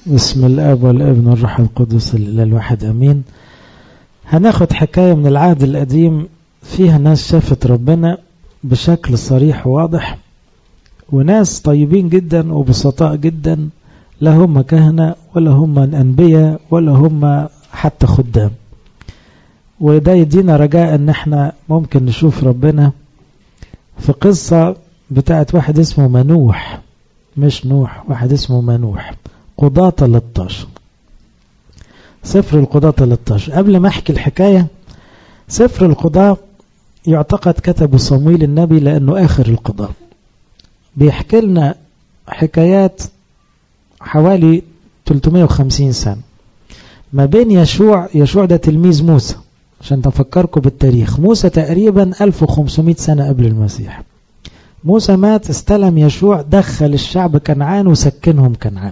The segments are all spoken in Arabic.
بسم الاب والابن والروح القدس الاله الواحد امين. هناخد حكايه من العهد القديم فيها ناس شافت ربنا بشكل صريح وواضح، وناس طيبين جدا وبسطاء جدا، لا هم كهنه ولا هم انبياء ولا هم حتى خدام. وده يدينا رجاء ان احنا ممكن نشوف ربنا في قصه بتاعت واحد اسمه منوح، مش نوح، واحد اسمه منوح. قضاة 13، سفر القضاة 13. قبل ما احكي الحكاية، سفر القضاة يعتقد كتبه صمويل النبي لأنه آخر القضاة. بيحكي لنا حكايات حوالي 350 سنة ما بين يشوع ده تلميذ موسى، عشان تفكركم بالتاريخ. موسى تقريبا 1500 سنة قبل المسيح. موسى مات، استلم يشوع، دخل الشعب كنعان وسكنهم كنعان.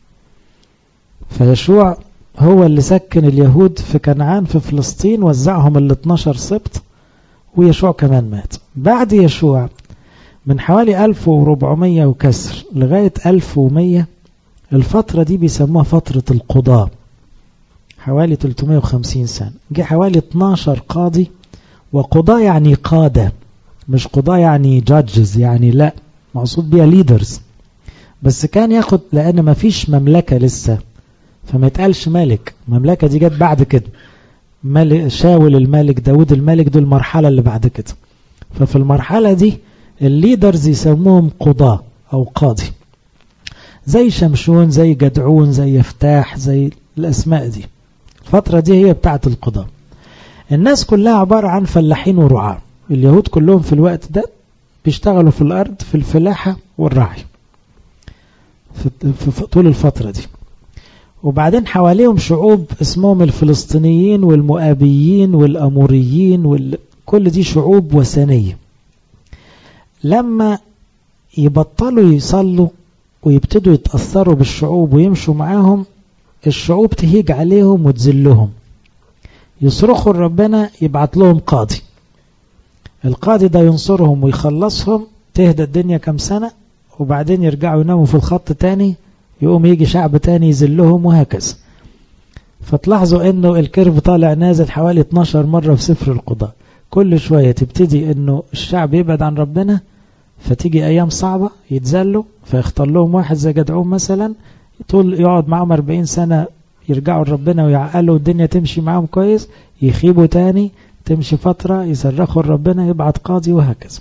فيشوع هو اللي سكن اليهود في كنعان في فلسطين، وزعهم ال 12 سبط، ويشوع كمان مات. بعد يشوع من حوالي 1400 وكسر لغاية 1100، الفترة دي بيسموها فترة القضاء، حوالي 350 سنة. جه حوالي 12 قاضي، وقضاء يعني قادة، مش قضاء يعني جادجز، يعني لا، مقصود بيها ليدرز. بس كان ياخد، لأن ما فيش مملكة لسه، فما يتقالش ملك. المملكة دي جت بعد كده، ملك شاول الملك، داود الملك، دول المرحلة اللي بعد كده. ففي المرحلة دي الليدرز يسموهم قضاة أو قاضي، زي شمشون، زي جدعون، زي يفتاح، زي الأسماء دي. الفترة دي هي بتاعة القضاء. الناس كلها عبارة عن فلاحين ورعاة. اليهود كلهم في الوقت ده بيشتغلوا في الأرض في الفلاحة والرعي في طول الفترة دي. وبعدين حواليهم شعوب اسمهم الفلسطينيين والمؤابيين والأموريين كل دي شعوب وثنية. لما يبطلوا يصلوا ويبتدوا يتأثروا بالشعوب ويمشوا معاهم، الشعوب تهيج عليهم وتذلهم، يصرخوا ربنا يبعت لهم قاضي. القاضي ده ينصرهم ويخلصهم، تهدى الدنيا كم سنة، وبعدين يرجعوا يناموا في الخط تاني، يقوم يجي شعب تاني يذلهم، وهكذا. فتلاحظوا انه الكيرف طالع نازل حوالي 12 مرة في سفر القضاء. كل شوية تبتدي انه الشعب يبعد عن ربنا، فتيجي ايام صعبة يتذلوا، فيختار لهم واحد زي جدعون مثلا، طول يقعد معهم 40 سنة يرجعوا لربنا ويعقلوا الدنيا تمشي معهم كويس، يخيبوا تاني، تمشي فترة يصرخوا لربنا يبعت قاضي، وهكذا.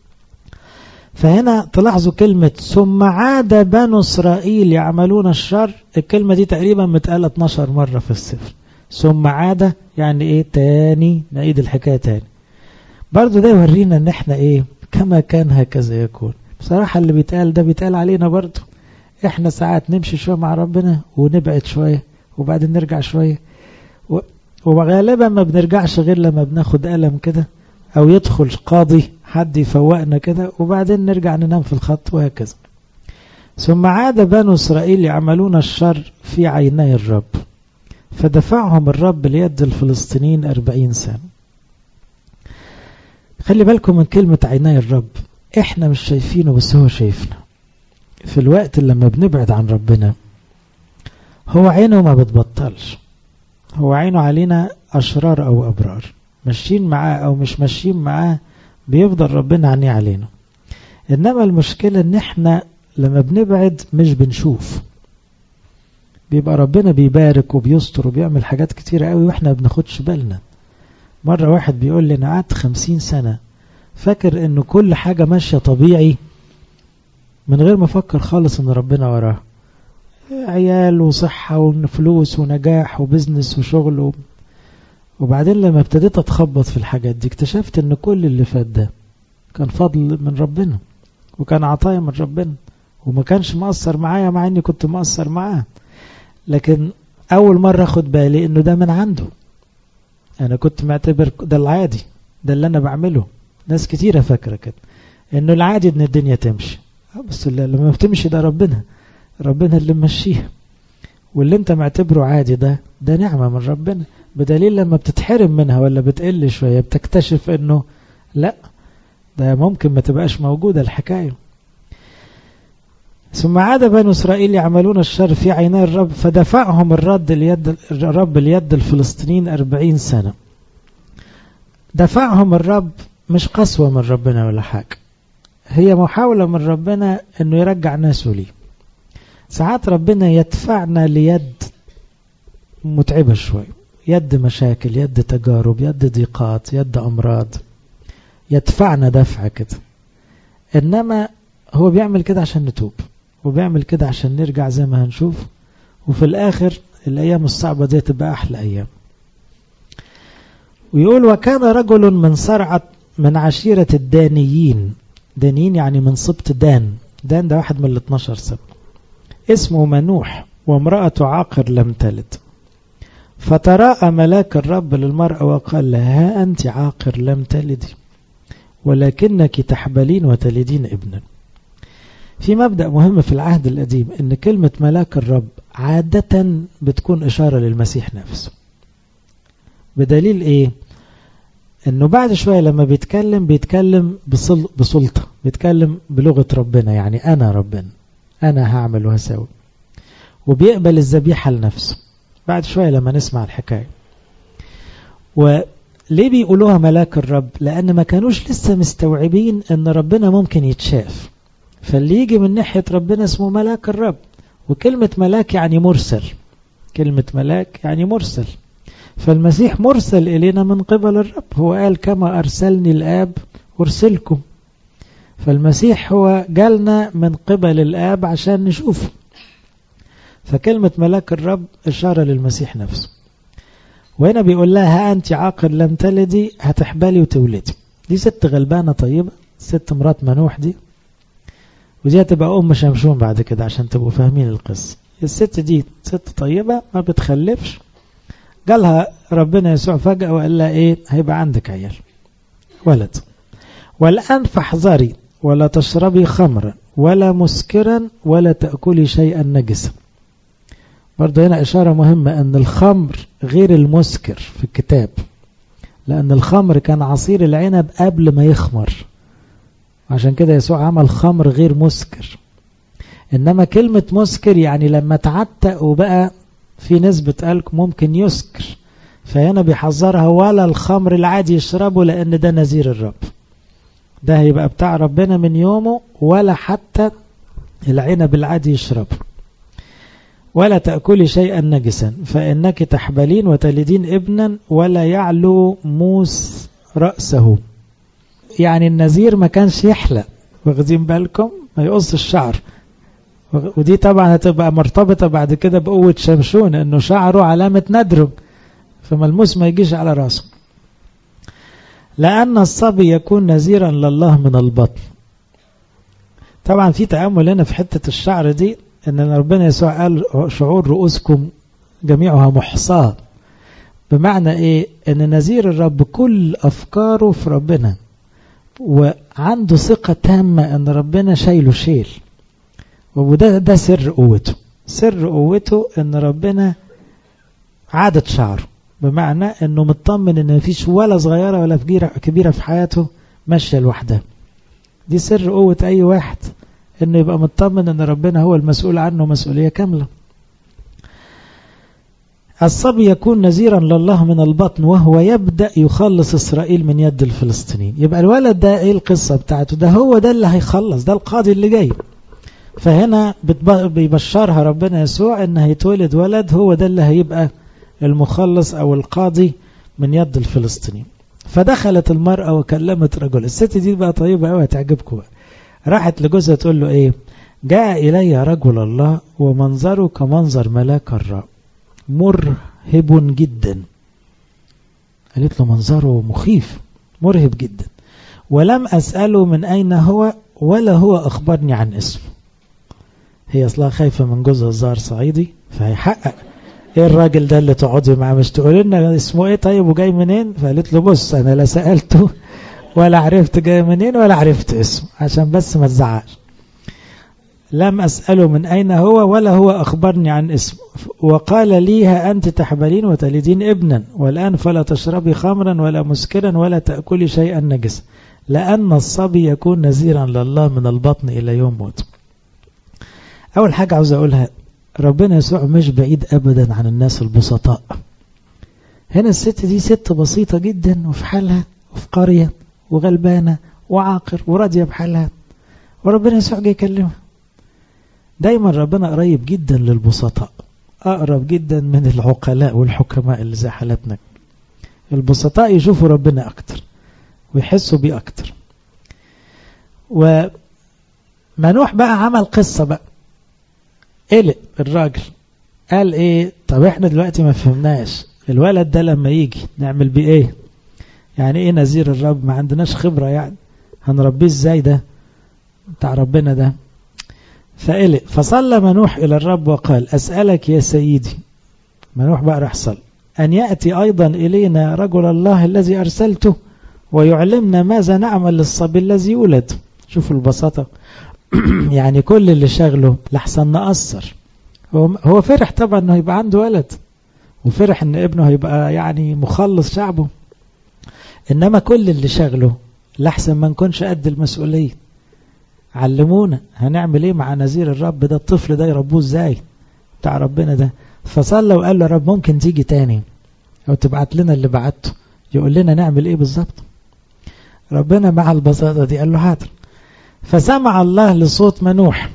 فهنا تلاحظوا كلمة ثم عاد بنو إسرائيل يعملون الشر. الكلمة دي تقريبا متقالة 12 مرة في السفر. ثم عاد يعني ايه؟ تاني، نعيد الحكاية تاني. برضو ده يورينا ان احنا ايه، كما كان هكذا يكون. بصراحة اللي بيتقال ده بيتقال علينا برضو. احنا ساعات نمشي شوية مع ربنا ونبعد شوية وبعدين نرجع شوية، وغالبا ما بنرجعش غير لما بناخد ألم كده، او يدخل قاضي حد يفوقنا كده، وبعدين نرجع ننام في الخط، وهكذا. ثم عاد بنو إسرائيل يعملون الشر في عيني الرب، فدفعهم الرب ليد الفلسطينيين 40 سنة. خلي بالكم من كلمة عيني الرب. احنا مش شايفينه بس هو شايفنا. في الوقت اللي لما بنبعد عن ربنا، هو عينه ما بتبطلش. هو عينه علينا أشرار أو أبرار، ماشيين معاه أو مش ماشيين معاه، بيفضل ربنا عينيه علينا. إنما المشكلة إن إحنا لما بنبعد مش بنشوف. بيبقى ربنا بيبارك وبيستر وبيعمل حاجات كتيرة قوي وإحنا بناخدش بالنا. مرة واحد بيقول لي أنا قعدت 50 سنة فاكر إنه كل حاجة ماشية طبيعي، من غير ما أفكر خالص إن ربنا وراه. عيال وصحة وفلوس ونجاح وبزنس وشغل وبعدين لما ابتديت أتخبط في الحاجات دي، اكتشفت إن كل اللي فات ده كان فضل من ربنا، وكان عطايا من ربنا، وما كانش مقصر معايا مع إني كنت مقصر معاه. لكن أول مرة أخد بالي إنه ده من عنده. أنا كنت معتبر ده العادي، ده اللي أنا بعمله. ناس كتيرة فاكرة كده إنه العادي إن الدنيا تمشي، بس لما بتمشي ده ربنا اللي ممشيها. واللي انت معتبره عادي ده نعمة من ربنا، بدليل لما بتتحرم منها ولا بتقل شوية بتكتشف انه لا، ده ممكن ما تبقاش موجودة الحكاية. ثم عاد بنو إسرائيل يعملون الشر في عيني الرب فدفعهم الرب ليد الفلسطينيين 40 سنة. دفعهم الرب مش قسوة من ربنا ولا حاجة، هي محاولة من ربنا انه يرجع ناسه ليه. ساعات ربنا يدفعنا ليد متعبة شوية، يد مشاكل، يد تجارب، يد ضيقات، يد أمراض، يدفعنا دفع كده. إنما هو بيعمل كده عشان نتوب، وبيعمل كده عشان نرجع زي ما هنشوف، وفي الآخر الأيام الصعبة دي تبقى أحلى أيام. ويقول وكان رجل من صرعة من عشيرة الدانيين، دانيين يعني من سبط دان، دان ده واحد من 12 سبط، اسمه منوح وامرأة عاقر لم تلد. فتراءى ملاك الرب للمرأة وقال لها ها أنت عاقر لم تلدي ولكنك تحبلين وتلدين ابنا. في مبدأ مهم في العهد القديم ان كلمة ملاك الرب عادة بتكون إشارة للمسيح نفسه. بدليل ايه؟ انه بعد شوية لما بيتكلم بسلطة، بيتكلم بلغة ربنا، يعني انا ربنا، انا هعمل وهسوي، وبيقبل الذبيحة لنفسه بعد شوية لما نسمع الحكاية. وليه بيقولوها ملاك الرب؟ لأن ما كانوش لسه مستوعبين أن ربنا ممكن يتشاف، فاللي يجي من ناحية ربنا اسمه ملاك الرب. وكلمة ملاك يعني مرسل، كلمة ملاك يعني مرسل، فالمسيح مرسل إلينا من قبل الرب. هو قال كما أرسلني الآب أرسلكم، فالمسيح هو جالنا من قبل الآب عشان نشوفه. فكلمة ملاك الرب إشارة للمسيح نفسه. وهنا بيقول لها ها أنت عاقر لم تلدي، هتحبلي وتولدي. دي ست غلبانة طيبة، ست مرات منوح دي، ودي هتبقى أم شمشون بعد كده عشان تبقوا فاهمين القصة. الست دي ست طيبة ما بتخلفش، قالها ربنا يسوع فجأة وقال لها إيه؟ هيبقى عندك عيال ولد. والآن فاحذري ولا تشربي خمرا ولا مسكرا ولا تأكلي شيئا نجسا. برضه هنا إشارة مهمة أن الخمر غير المسكر في الكتاب، لأن الخمر كان عصير العنب قبل ما يخمر، عشان كده يسوع عمل خمر غير مسكر. إنما كلمة مسكر يعني لما تعتق وبقى في نسبة ألك ممكن يسكر، فهنا بيحذرها ولا الخمر العادي يشربه لأن ده نذير الرب، ده هيبقى بتاع ربنا من يومه، ولا حتى العنب العادي يشربه. ولا تأكلي شيئا نجسا فإنك تحبلين وتلدين ابنا ولا يعلو موس رأسه. يعني النذير ما كانش يحلق، واخدين بالكم؟ ما يقص الشعر. ودي طبعا هتبقى مرتبطة بعد كده بقوة شمشون، انه شعره علامة ندره، فملموس ما يجيش على راسه. لأن الصبي يكون نذيرا لله من البطن. طبعا في تأمل هنا في حتة الشعر دي، ان ربنا يسوع قال شعور رؤوسكم جميعها محصاة. بمعنى ايه؟ ان نذير الرب كل افكاره في ربنا، وعنده ثقة تامة ان ربنا شايله شيل، وده سر قوته. سر قوته ان ربنا عادت شعره، بمعنى انه مطمن ان مفيش ولا صغيرة ولا كبيرة في حياته ماشية لوحدها. دي سر قوة اي واحد، انه يبقى مطمن ان ربنا هو المسؤول عنه مسؤولية كاملة. الصبي يكون نذيرا لله من البطن وهو يبدأ يخلص إسرائيل من يد الفلسطينيين. يبقى الولد ده ايه القصة بتاعته؟ ده هو ده اللي هيخلص، ده القاضي اللي جاي. فهنا بيبشرها ربنا يسوع ان هيتولد ولد، هو ده اللي هيبقى المخلص او القاضي من يد الفلسطينيين. فدخلت المرأة وكلمت رجل. الست دي بقى طيبة قوي، هتعجبكم بقى. راحت لجوزها تقول له ايه؟ جاء الي رجل الله ومنظره كمنظر ملاك الرب مرهب جدا. قالت له منظره مخيف مرهب جدا، ولم أسأله من أين هو ولا هو أخبرني عن اسمه. هي أصلا خايفة من جوزها الظاهر صعيدي، فهيحقق ايه الراجل ده اللي تقعدي معاه، مش تقول لنا اسمه ايه طيب وجاي منين؟ فقالت له بص انا لا سألته ولا عرفت جاي منين ولا عرفت اسمه، عشان بس ما تزعقش. لم أسأله من أين هو ولا هو أخبرني عن اسمه، وقال لي ها أنت تحبلين وتلدين ابنا والآن فلا تشربي خمرا ولا مسكرا ولا تأكلي شيئا نجسا لأن الصبي يكون نذيرا لله من البطن إلى يوم موت. أول حاجة عاوز أقولها، ربنا يسوع مش بعيد أبدا عن الناس البسطاء. هنا الست دي ست بسيطة جدا وفي حالها وفي قرية وغلبانة وعاقر وراضية بحالها، وربنا يسوع جاي يكلمها. دايما ربنا قريب جدا للبسطاء، أقرب جدا من العقلاء والحكماء اللي زي حالتنا. البسطاء يشوفوا ربنا أكتر ويحسوا بيه أكتر. ومنوح بقى عمل قصة بقى، قلق الراجل، قال ايه؟ طب احنا دلوقتي ما فهمناش الولد ده لما يجي نعمل بيه ايه؟ يعني ايه نذير الرب؟ ما عندناش خبرة، يعني هنربيه ازاي ده بتاع ربنا ده؟ فقلق. فصلى منوح إلى الرب وقال أسألك يا سيدي، منوح بقى راح صلى، أن يأتي أيضا إلينا رجل الله الذي أرسلته ويعلمنا ماذا نعمل للصبي الذي يولد. شوفوا البساطة. يعني كل اللي شغله لحسن نقصر. هو فرح طبعا أنه يبقى عنده ولد، وفرح أن ابنه هيبقى يعني مخلص شعبه، إنما كل اللي شغله لحسن ما نكونش قد المسؤولية. علمونا هنعمل ايه مع نذير الرب ده؟ الطفل ده يربوه ازاي بتاع ربنا ده؟ فصلى وقال له رب ممكن تيجي تاني او تبعت لنا اللي بعته يقول لنا نعمل ايه بالظبط؟ ربنا مع البساطة دي قال له حاضر. فسمع الله لصوت منوح،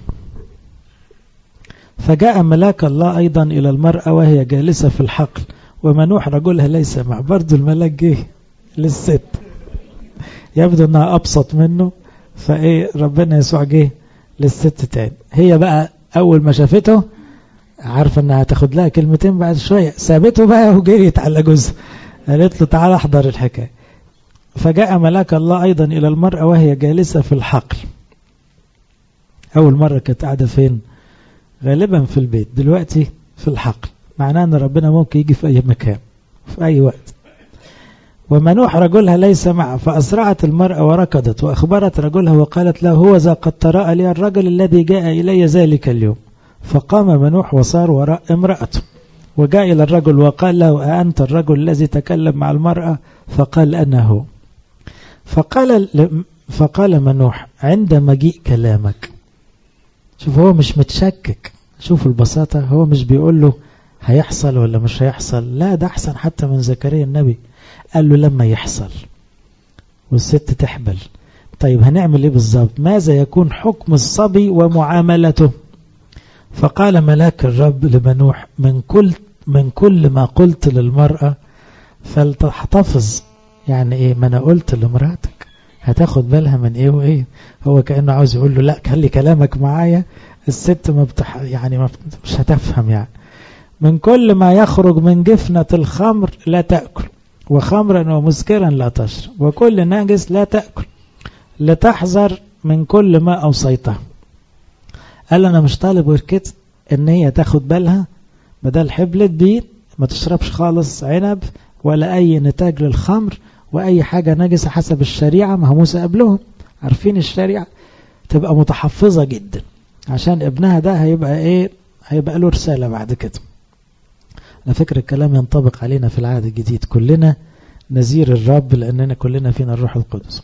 فجاء ملاك الله ايضا الى المرأة وهي جالسة في الحقل ومنوح رجلها ليس مع. برضو الملاك جه للست، يبدو انها ابسط منه، فايه ربنا يسوع جه للست تاني. هي بقى اول ما شافته عارفه انها هتاخد لها كلمتين، بعد شويه سابته بقى وجريت على جوزها، قالت له تعال احضر الحكايه. فجاء ملاك الله ايضا الى المرأة وهي جالسة في الحقل. اول مرة كانت قاعدة فين؟ غالبا في البيت، دلوقتي في الحقل، معناه ان ربنا ممكن يجي في اي مكان في اي وقت. ومنوح رجلها ليس معه، فأسرعت المرأة وركضت وأخبرت رجلها وقالت له هو ذا قد تراءى لي الرجل الذي جاء إلي ذلك اليوم. فقام منوح وصار وراء امرأته وجاء إلى الرجل وقال له أأنت الرجل الذي تكلم مع المرأة؟ فقال أنا هو. فقال منوح عند مجيء كلامك. شوف هو مش متشكك، شوف البساطة، هو مش بيقول له هيحصل ولا مش هيحصل، لا ده أحسن حتى من زكريا النبي. قال له لما يحصل والست تحبل. طيب هنعمل ايه بالظبط؟ ماذا يكون حكم الصبي ومعاملته؟ فقال ملاك الرب لمنوح من كل ما قلت للمرأة فلتحتفظ. يعني ايه؟ ما انا قلت لمراتك هتاخد بالها من ايه وايه. هو كأنه عاوز يقول له لا خلي كلامك معايا، الست مش هتفهم. يعني من كل ما يخرج من جفنة الخمر لا تأكل، وخمرا ومسكرا لا تشرب، وكل ناجس لا تأكل، لتحذر من كل ما أوصيته. قال أنا مش طالب غير كده، إن هي تاخد بالها بدل حبلت بيه ما تشربش خالص عنب ولا أي نتاج للخمر وأي حاجة نجسة حسب الشريعة، ما موسى قبلهم عارفين الشريعة، تبقى متحفظة جدا عشان ابنها ده هيبقى إيه؟ هيبقى له رسالة بعد كده. على فكرة الكلام ينطبق علينا في العهد الجديد، كلنا نذير الرب لأننا كلنا فينا الروح القدس.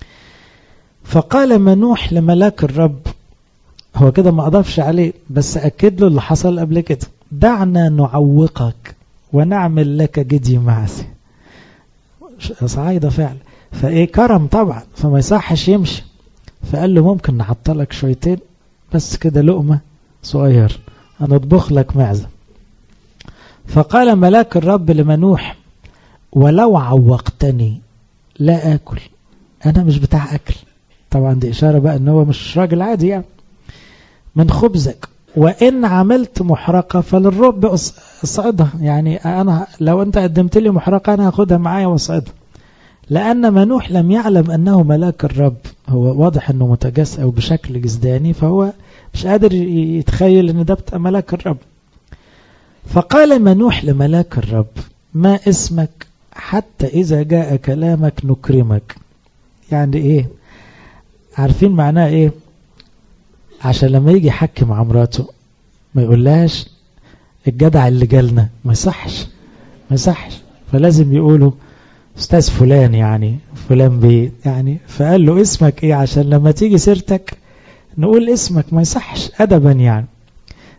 فقال منوح لملاك الرب، هو كده ما أضافش عليه بس أكد له اللي حصل قبل كده، دعنا نعوقك ونعمل لك جدي معسي. صعيدة فعلا، فإيه كرم طبعا، فما يصحش يمشي. فقال له ممكن نعطلك شويتين بس كده لقمة صغير هنطبخ لك معزة. فقال ملاك الرب لمنوح ولو عوقتني لا آكل، أنا مش بتاع أكل. طبعا دي إشارة بقى أنه مش راجل عادي يعني. من خبزك، وإن عملت محرقة فللرب أصعدها، يعني أنا لو أنت قدمت لي محرقة أنا هاخدها معايا وأصعدها. لأن منوح لم يعلم أنه ملاك الرب، هو واضح أنه متجسد أو بشكل جسداني، فهو مش قادر يتخيل أن ده بتاع ملاك الرب. فقال منوح لملاك الرب ما اسمك حتى إذا جاء كلامك نكرمك. يعني إيه؟ عارفين معناه إيه؟ عشان لما يجي يحكي مع مراته ما يقولهاش الجدع اللي جالنا، ما يصحش، فلازم يقولوا أستاذ فلان، يعني فلان بيه يعني. فقال له اسمك إيه عشان لما تيجي سيرتك نقول اسمك، ما يصحش أدبا يعني.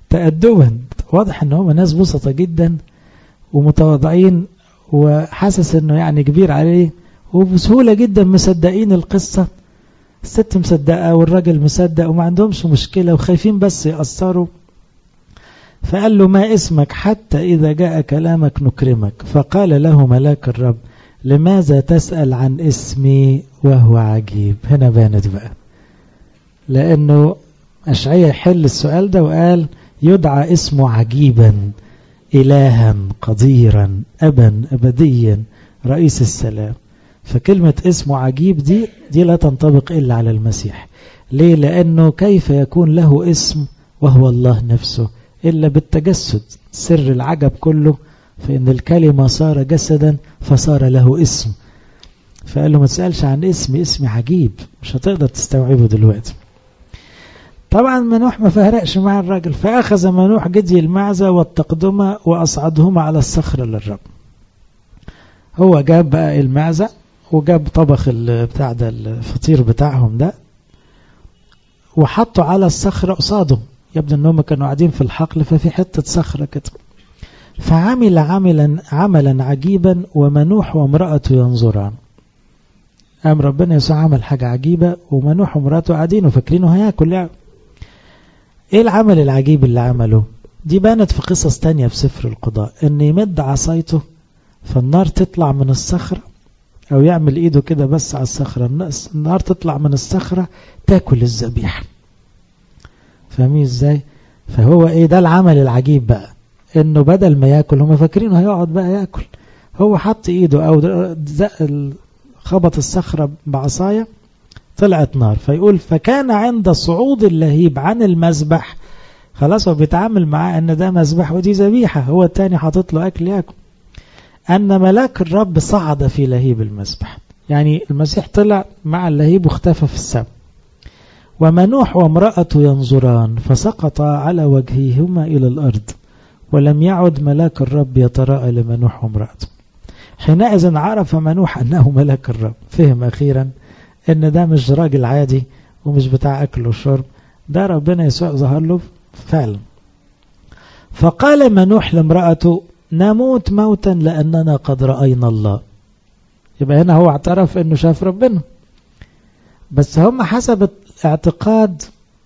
تأدبا. واضح ان هم ناس بسطة جدا ومتواضعين، وحاسس انه يعني كبير عليه، وبسهولة جدا مصدقين القصة. الست مصدقة والراجل مصدق وما عندهمش مشكلة وخايفين بس يأثروا. فقال له ما اسمك حتى إذا جاء كلامك نكرمك. فقال له ملاك الرب لماذا تسأل عن اسمي وهو عجيب؟ هنا بانت بقى، لأنه أشعياء يحل السؤال ده وقال يدعى اسمه عجيبا، إلها قديرا، أبا أبديا، رئيس السلام. فكلمة اسمه عجيب دي لا تنطبق إلا على المسيح. ليه؟ لأنه كيف يكون له اسم وهو الله نفسه إلا بالتجسد؟ سر العجب كله فإن الكلمة صار جسدا فصار له اسم. فقال له ما تسألش عن اسمي عجيب، مش هتقدر تستوعبه دلوقتي. طبعا منوح ما فهرقش مع الراجل، فأخذ منوح جدي المعزة والتقدمة وأصعدهما على الصخرة للرب. هو جاب بقى المعزة وجاب طبخ بتاع ده الفطير بتاعهم ده وحطوا على الصخرة قصاده. يبدو انهم كانوا قاعدين في الحقل ففي حتة صخرة كده. فعمل عملا عجيبا ومنوح وامرأته ينظران. قام ربنا يسوع عمل حاجة عجيبة ومنوح وامرأته قاعدين وفاكرينه هياكل يعني. ايه العمل العجيب اللي عمله؟ دي بانت في قصص تانية في سفر القضاء، ان يمد عصايته فالنار تطلع من الصخرة، او يعمل ايده كده بس على الصخرة النار تطلع من الصخرة تاكل الذبيحة. فاهمين ازاي؟ فهو ايه ده العمل العجيب بقى، انه بدل ما ياكل هم فاكرينه هيقعد بقى ياكل، هو حط ايده او خبط الصخرة بعصاية طلعت نار. فيقول فكان عند صعود اللهيب عن المذبح، خلاص هو بيتعامل معاه ان ده مذبح ودي ذبيحة، هو التاني حاطط له اكل ياكل، ان ملاك الرب صعد في لهيب المذبح. يعني المسيح طلع مع اللهيب واختفى في السماء. ومنوح وامرأته ينظران فسقط على وجههما إلى الأرض، ولم يعد ملاك الرب يتراءى لمنوح وامرأته. حينئذ عرف منوح أنه ملاك الرب، فهم أخيرا أن ده مش راجل عادي ومش بتاع أكل وشرب، ده ربنا يسوع ظهر له فعلا. فقال منوح لامرأته نموت موتا لأننا قد رأينا الله. يبقى هنا هو اعترف أنه شاف ربنا، بس هم حسب اعتقاد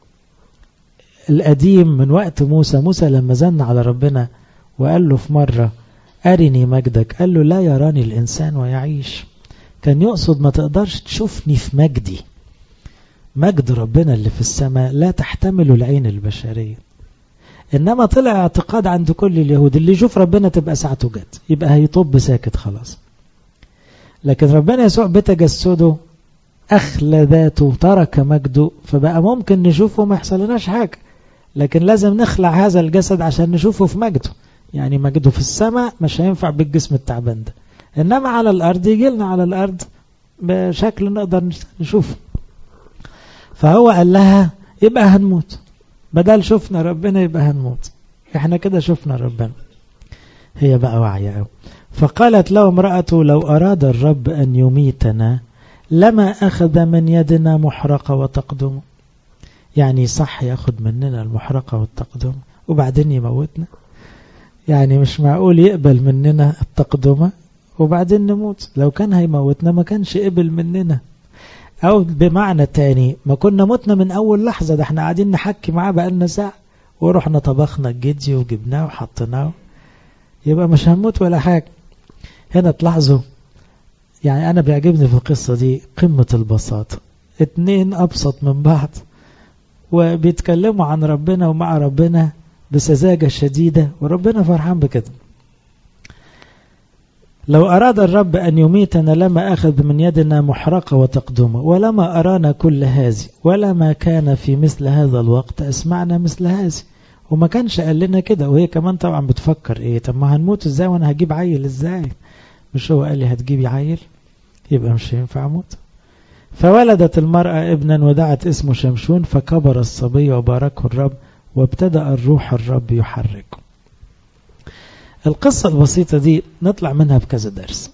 القديم من وقت موسى لما زن على ربنا وقال له في مرة أرني مجدك، قال له لا يراني الإنسان ويعيش. كان يقصد ما تقدرش تشوفني في مجدي، مجد ربنا اللي في السماء لا تحتمل العين البشرية. إنما طلع اعتقاد عند كل اليهود اللي يشوف ربنا تبقى ساعته جت، يبقى هيطب ساكت خلاص. لكن ربنا يسوع بتجسده أخلى ذاته ترك مجده، فبقى ممكن نشوفه ما يحصلناش حاجة، لكن لازم نخلع هذا الجسد عشان نشوفه في مجده. يعني مجده في السماء مش هينفع بالجسم التعبان ده، إنما على الأرض يجي لنا على الأرض بشكل نقدر نشوفه. فهو قال لها يبقى هنموت، بدل شفنا ربنا يبقى هنموت، احنا كده شفنا ربنا. هي بقى واعية. فقالت له امرأته لو أراد الرب أن يميتنا لما أخذ من يدنا محرقة وتقدم. يعني صح يأخذ مننا المحرقة والتقدم وبعدين يموتنا؟ يعني مش معقول يقبل مننا التقدمة وبعدين نموت. لو كان هيموتنا ما كانش قبل مننا، أو بمعنى تاني ما كنا متنا من أول لحظة، ده احنا قاعدين نحكي معاه بقالنا ساعة ورحنا طبخنا الجدي وجبناه وحطناه، يبقى مش هنموت ولا حاجة. هنا تلاحظوا يعني أنا بيعجبني في القصة دي قمة البساطة، اتنين أبسط من بعض وبيتكلموا عن ربنا ومع ربنا بسذاجة شديدة وربنا فرحان بكده. لو أراد الرب أن يميتنا لما أخذ من يدنا محرقة وتقدمة ولما أرانا كل هذه ولا ما كان في مثل هذا الوقت أسمعنا مثل هذه. وما كانش قال لنا كده. وهي كمان طبعا بتفكر ايه، طب ما هنموت ازاي وانا هجيب عيل ازاي؟ مش هو قال لي هتجيبي عيل؟ يبقى مش هينفع اموت. فولدت المرأة ابنا ودعت اسمه شمشون فكبر الصبي وباركه الرب وابتدأ الروح الرب يحركه. القصة البسيطة دي نطلع منها بكذا درس.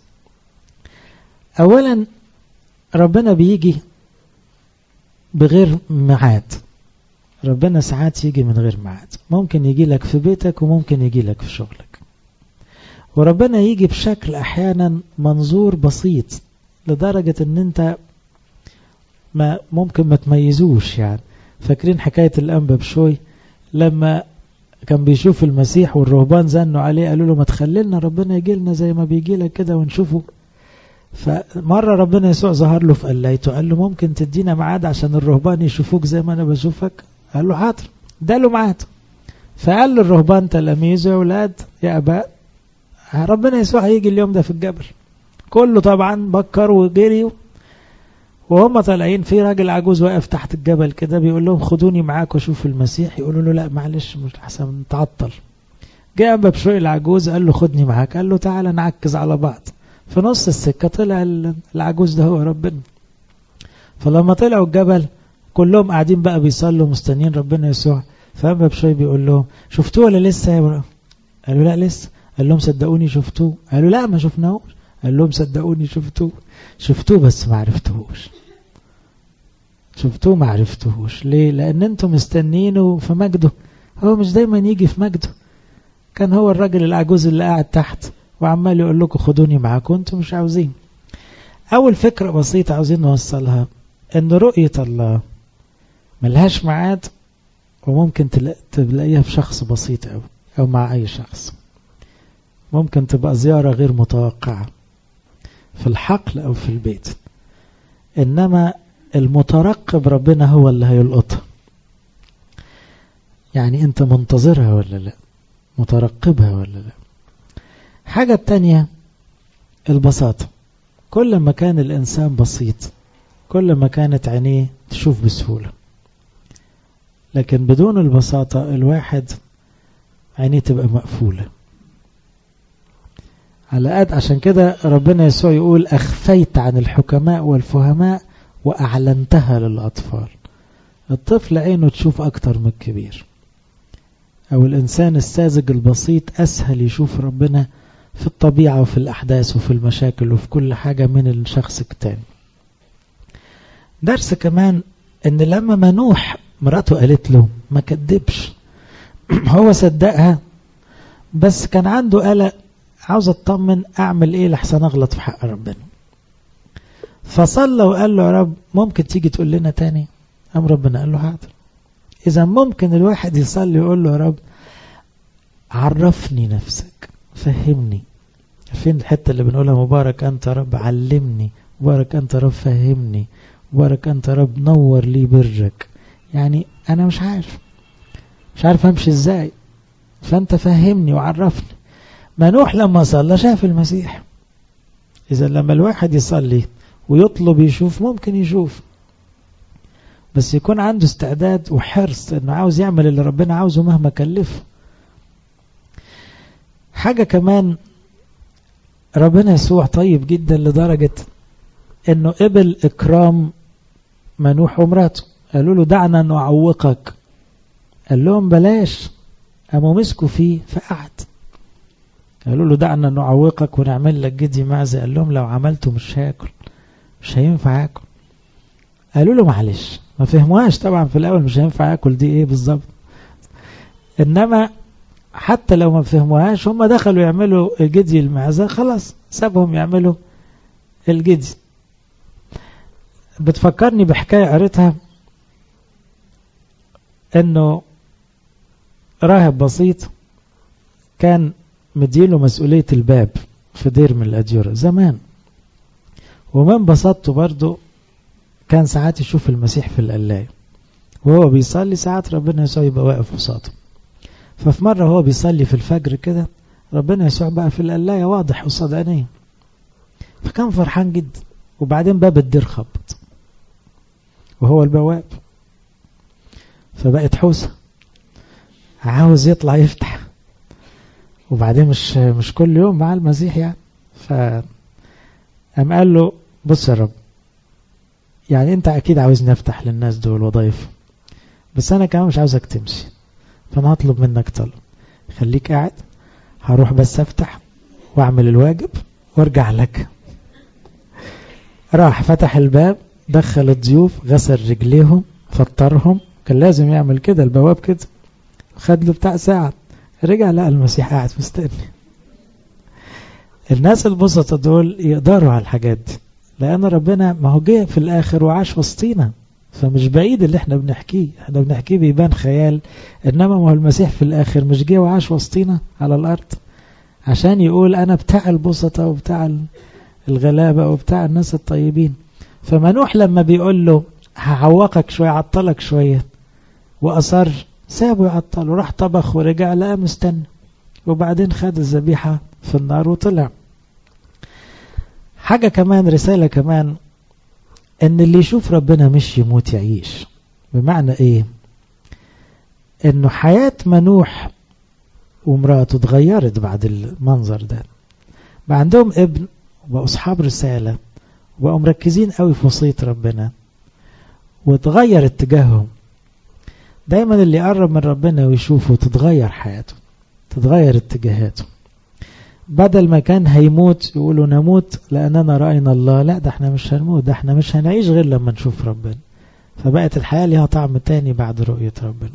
اولا ربنا بيجي بغير ميعاد، ربنا ساعات يجي من غير ميعاد، ممكن يجي لك في بيتك وممكن يجي لك في شغلك. وربنا يجي بشكل أحيانا منظور بسيط لدرجة ان انت ما ممكن ما تميزوش. يعني فاكرين حكاية الأنبا بشوي لما كان بيشوف المسيح والرهبان زنوا عليه قالوا له ما تخللنا ربنا يجي لنا زي ما بيجي لك كده ونشوفه. فمرة ربنا يسوع ظهر له في قلايته قال له ممكن تدينا ميعاد عشان الرهبان يشوفوك زي ما أنا بشوفك؟ قال له حاضر، ده له ميعاد. فقال للرهبان تلاميذه يا أولاد يا أباء ربنا يسوع هيجي اليوم ده في الجبل. كله طبعا بكر وجري، وهم طالعين في راجل عجوز واقف تحت الجبل كده بيقول لهم خدوني معاك وشوف المسيح. يقولوا له لا معلش مش حسن نتعطل. جاء أنبا بشوي العجوز قال له خدني معاك، قال له تعالى نعكز على بعض. في نص السكة طلع العجوز ده هو ربنا. فلما طلعوا الجبل كلهم قاعدين بقى بيصلوا مستنين ربنا يسوع. فأنبا بشوي بيقول لهم شفتوه ولا لسه يا برا؟ قالوا لا لسه. قال لهم صدقوني شفتوه؟ قالوا لا ما شفناهوش. قال لهم صدقوني شفتوه بس ما عرفتوهوش. شفتوه ما عرفتوهوش ليه؟ لأن انتم مستنينه في مجده، هو مش دايما يجي في مجده. كان هو الراجل العجوز اللي قاعد تحت وعمال يقول لكم خدوني معاكم وانتم مش عاوزين. أول فكرة بسيطة عاوزين نوصلها ان رؤية الله ملهاش ميعاد، وممكن تلاقيها في شخص بسيط أو مع أي شخص. ممكن تبقى زيارة غير متوقعة في الحقل أو في البيت، إنما المترقب ربنا هو اللي هيلقطها. يعني أنت منتظرها ولا لا؟ مترقبها ولا لا؟ حاجة التانية البساطة. كل ما كان الإنسان بسيط كل ما كانت عينيه تشوف بسهولة، لكن بدون البساطة الواحد عينيه تبقى مقفولة. على قد عشان كده ربنا يسوع يقول أخفيت عن الحكماء والفهماء وأعلنتها للأطفال. الطفل عينه تشوف أكتر من الكبير، أو الإنسان الساذج البسيط أسهل يشوف ربنا في الطبيعة وفي الأحداث وفي المشاكل وفي كل حاجة من الشخص التاني. درس كمان إن لما منوح مراته قالت له ما كدبش، هو صدقها بس كان عنده قلق، عاوز اطمن اعمل ايه لحسن اغلط في حق ربنا. فصلى وقال له يا رب ممكن تيجي تقول لنا تاني؟ قام ربنا قال له حاضر. اذا ممكن الواحد يصلي ويقول له يا رب عرفني نفسك، فهمني. فين الحتة اللي بنقولها مبارك انت يا رب علمني، مبارك انت يا رب فهمني، مبارك انت يا رب نور لي برك. يعني انا مش عارف امشي ازاي، فانت فهمني وعرفني. منوح لما صلى شاف المسيح. إذا لما الواحد يصلي ويطلب يشوف ممكن يشوف، بس يكون عنده استعداد وحرص انه عاوز يعمل اللي ربنا عاوزه مهما كلفه. حاجة كمان ربنا يسوع طيب جدا لدرجة انه قبل اكرام منوح ومراته. قالوا له دعنا نعوقك، قال لهم بلاش، قاموا مسكوا فيه فقعد. قالوا له دعنا نعوقك ونعمل لك جدي معزة، قال لهم لو عملته مش هاكل، مش هينفع اكل. قالوا له معلش، ما فهموهاش طبعا في الاول مش هينفع اكل دي ايه بالظبط، انما حتى لو ما فهموهاش هم دخلوا يعملوا الجدي المعزة، خلاص سابهم يعملوا الجدي. بتفكرني بحكاية قريتها انه راهب بسيط كان مديله مسؤولية الباب في دير من الأديرة زمان، ومن بساطته برضو كان ساعات يشوف المسيح في القلاية وهو بيصلي، ساعات ربنا يسوع يبقى واقف وساطه. ففي مرة هو بيصلي في الفجر كده ربنا يسوع بقى في القلاية واضح قصاد عينيه، فكان فرحان جدا. وبعدين باب الدير خبط وهو البواب، فبقت حوسة عاوز يطلع يفتح، وبعدين مش كل يوم مع المسيح يعني. فقام قال له بص يا رب، يعني انت اكيد عاوزني افتح للناس دول وضيف، بس انا كمان مش عاوزك تمشي، فانا هطلب منك طلب، خليك قاعد، هروح بس افتح واعمل الواجب وارجع لك. راح فتح الباب، دخل الضيوف، غسل رجليهم، فطرهم، كان لازم يعمل كده البواب كده، خد له بتاع ساعة، رجع لقى المسيح قاعد مستني. الناس البسطة دول يقدروا على الحاجات دي، لأن ربنا ما هو جه في الآخر وعاش وسطينا، فمش بعيد اللي احنا بنحكيه. احنا بنحكيه بيبان خيال، إنما ما هو المسيح في الآخر مش جه وعاش وسطينا على الأرض عشان يقول أنا بتاع البسطة وبتاع الغلابة وبتاع الناس الطيبين. فمنوح لما بيقول له هعوقك شوية عطلك شوية وأصر، سابه يعطل وراح طبخ ورجع لقى مستني، وبعدين خد الذبيحة في النار وطلع. حاجة كمان، رسالة كمان، ان اللي يشوف ربنا مش يموت يعيش. بمعنى ايه؟ انه حياة منوح ومراته اتغيرت بعد المنظر ده، بقى عندهم ابن واصحاب رسالة وبقوا مركزين قوي في وصية ربنا وتغير اتجاههم. دايما اللي يقرب من ربنا ويشوفه تتغير حياته، تتغير اتجاهاته. بدل ما كان هيموت يقولوا نموت لأننا رأينا الله، لا ده احنا مش هنموت، ده احنا مش هنعيش غير لما نشوف ربنا. فبقت الحياة لها طعم تاني بعد رؤية ربنا.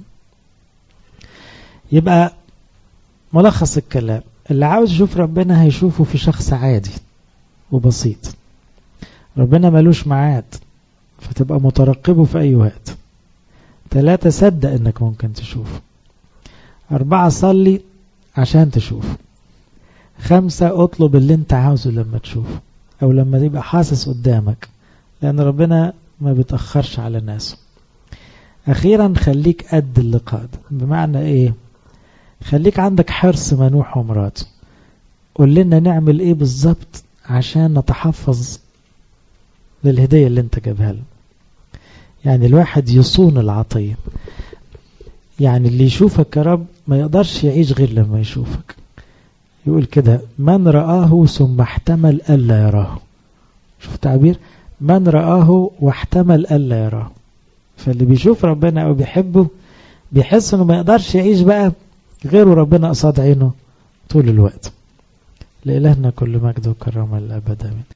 يبقى ملخص الكلام، اللي عاوز يشوف ربنا هيشوفه في شخص عادي وبسيط. ربنا ملوش معاد، فتبقى مترقبه في أي وقت. 3 صدق انك ممكن تشوفه. 4 صلي عشان تشوفه. 5 اطلب اللي انت عاوزه لما تشوفه او لما يبقى حاسس قدامك، لان ربنا ما بيتأخرش على الناس. اخيرا خليك قد اللقاء. بمعنى ايه؟ خليك عندك حرص منوح ومراته. قول لنا نعمل ايه بالظبط عشان نتحفظ للهدية اللي انت جابها له. يعني الواحد يصون العطية، يعني اللي يشوفك يا رب ما يقدرش يعيش غير لما يشوفك. يقول كده من رآه ثم احتمل ألا يراه. شوف تعبير، من رآه واحتمل ألا يراه. فاللي بيشوف ربنا أو بيحبه بيحس انه ما يقدرش يعيش بقى غيره ربنا قصاد عينه طول الوقت. لإلهنا كل مجد وكرامة للأبد آمين.